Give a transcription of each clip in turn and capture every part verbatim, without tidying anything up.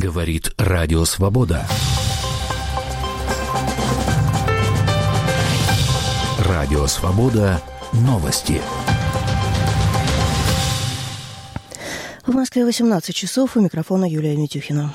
Говорит Радио Свобода. Радио Свобода. Новости. В Москве восемнадцать часов. У микрофона Юлия Митюхина.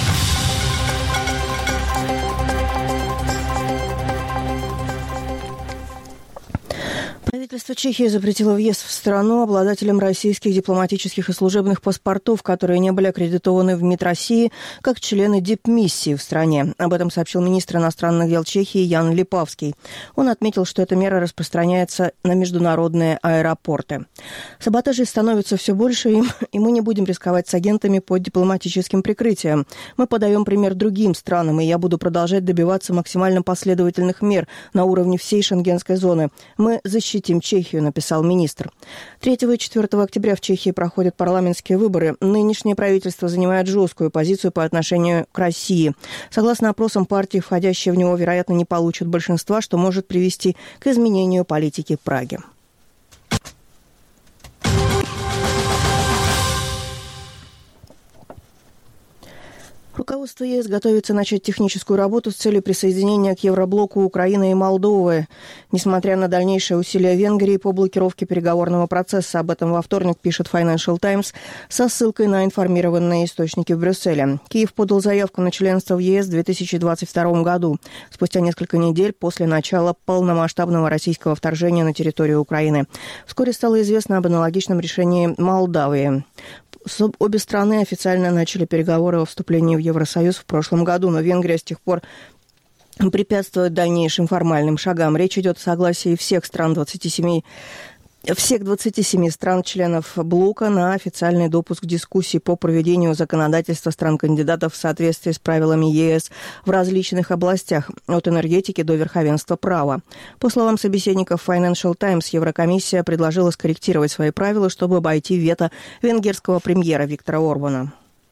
Правительство Чехии запретило въезд в страну обладателям российских дипломатических и служебных паспортов, которые не были аккредитованы в МИД России как члены дипмиссии в стране. Об этом сообщил министр иностранных дел Чехии Ян Липавский. Он отметил, что эта мера распространяется на международные аэропорты. Саботажей становится все больше, и мы не будем рисковать с агентами под дипломатическим прикрытием. Мы подаем пример другим странам, и я буду продолжать добиваться максимально последовательных мер на уровне всей шенгенской зоны. Мы защитим Чехию, написал министр. третьего и четвёртого октября в Чехии проходят парламентские выборы. Нынешнее правительство занимает жесткую позицию по отношению к России. Согласно опросам, партии, входящие в него, вероятно, не получат большинства, что может привести к изменению политики Праги. Руководство ЕС готовится начать техническую работу с целью присоединения к Евроблоку Украины и Молдовы, несмотря на дальнейшие усилия Венгрии по блокировке переговорного процесса. Об этом во вторник пишет Financial Times со ссылкой на информированные источники в Брюсселе. Киев подал заявку на членство в ЕС в две тысячи двадцать втором году, спустя несколько недель после начала полномасштабного российского вторжения на территорию Украины. Вскоре стало известно об аналогичном решении Молдавии. Обе страны официально начали переговоры о вступлении в Евросоюз в прошлом году, но Венгрия с тех пор препятствует дальнейшим формальным шагам. Речь идет о согласии всех стран двадцати семи всех двадцати семи стран-членов блока на официальный допуск к дискуссии по проведению законодательства стран-кандидатов в соответствии с правилами ЕС в различных областях, от энергетики до верховенства права. По словам собеседников Financial Times, Еврокомиссия предложила скорректировать свои правила, чтобы обойти вето венгерского премьера Виктора Орбана.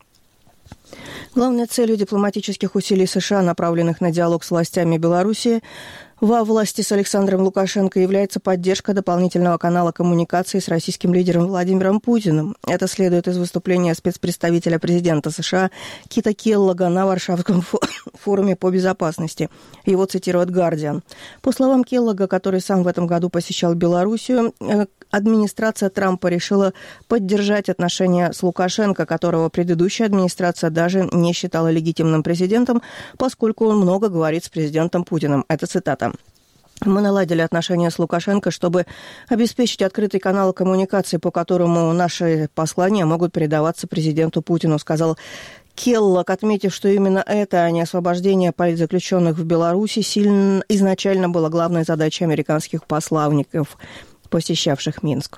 Главной целью дипломатических усилий США, направленных на диалог с властями Беларуси, во власти с Александром Лукашенко является поддержка дополнительного канала коммуникации с российским лидером Владимиром Путиным. Это следует из выступления спецпредставителя президента США Кита Келлога на Варшавском форуме по безопасности. Его цитирует «Гардиан». По словам Келлога, который сам в этом году посещал Белоруссию, администрация Трампа решила поддержать отношения с Лукашенко, которого предыдущая администрация даже не считала легитимным президентом, поскольку он много говорит с президентом Путиным. Это цитата. «Мы наладили отношения с Лукашенко, чтобы обеспечить открытый канал коммуникации, по которому наши послания могут передаваться президенту Путину», сказал Келлог, отметив, что именно это, а не освобождение политзаключенных в Беларуси, сильно изначально было главной задачей американских посланников, посещавших Минск.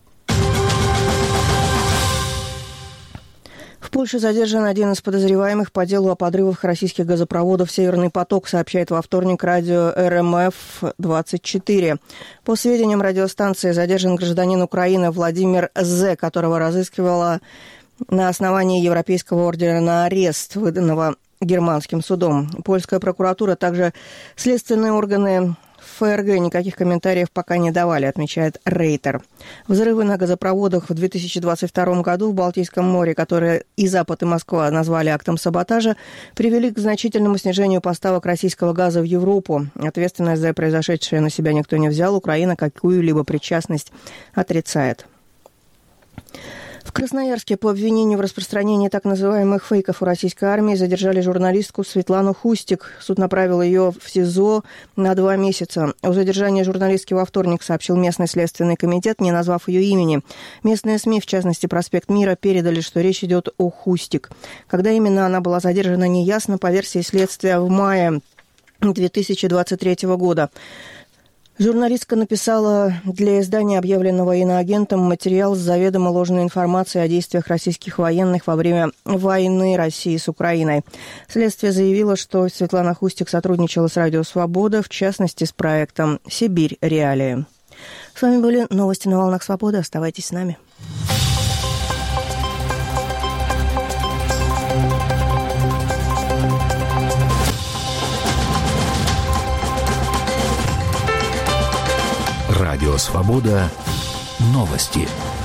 В Польше задержан один из подозреваемых по делу о подрывах российских газопроводов «Северный поток», сообщает во вторник радио эр эм эф двадцать четыре. По сведениям радиостанции, задержан гражданин Украины Владимир З., которого разыскивала на основании Европейского ордера на арест, выданного германским судом. Польская прокуратура, также следственные органы ФРГ никаких комментариев пока не давали, отмечает Рейтер. Взрывы на газопроводах в две тысячи двадцать втором году в Балтийском море, которые и Запад, и Москва назвали актом саботажа, привели к значительному снижению поставок российского газа в Европу. Ответственность за произошедшее на себя никто не взял. Украина какую-либо причастность отрицает. В Красноярске по обвинению в распространении так называемых фейков у российской армии задержали журналистку Светлану Хустик. Суд направил ее в СИЗО на два месяца. О задержании журналистки во вторник сообщил местный следственный комитет, не назвав ее имени. Местные СМИ, в частности «Проспект Мира», передали, что речь идет о Хустик. Когда именно она была задержана, неясно. По версии следствия, в мае две тысячи двадцать третьего года. Журналистка написала для издания, объявленного иноагентом, материал с заведомо ложной информацией о действиях российских военных во время войны России с Украиной. Следствие заявило, что Светлана Хустик сотрудничала с Радио Свобода, в частности, с проектом «Сибирь. Реалии». С вами были новости на волнах Свободы. Оставайтесь с нами. Радио Свобода. Новости.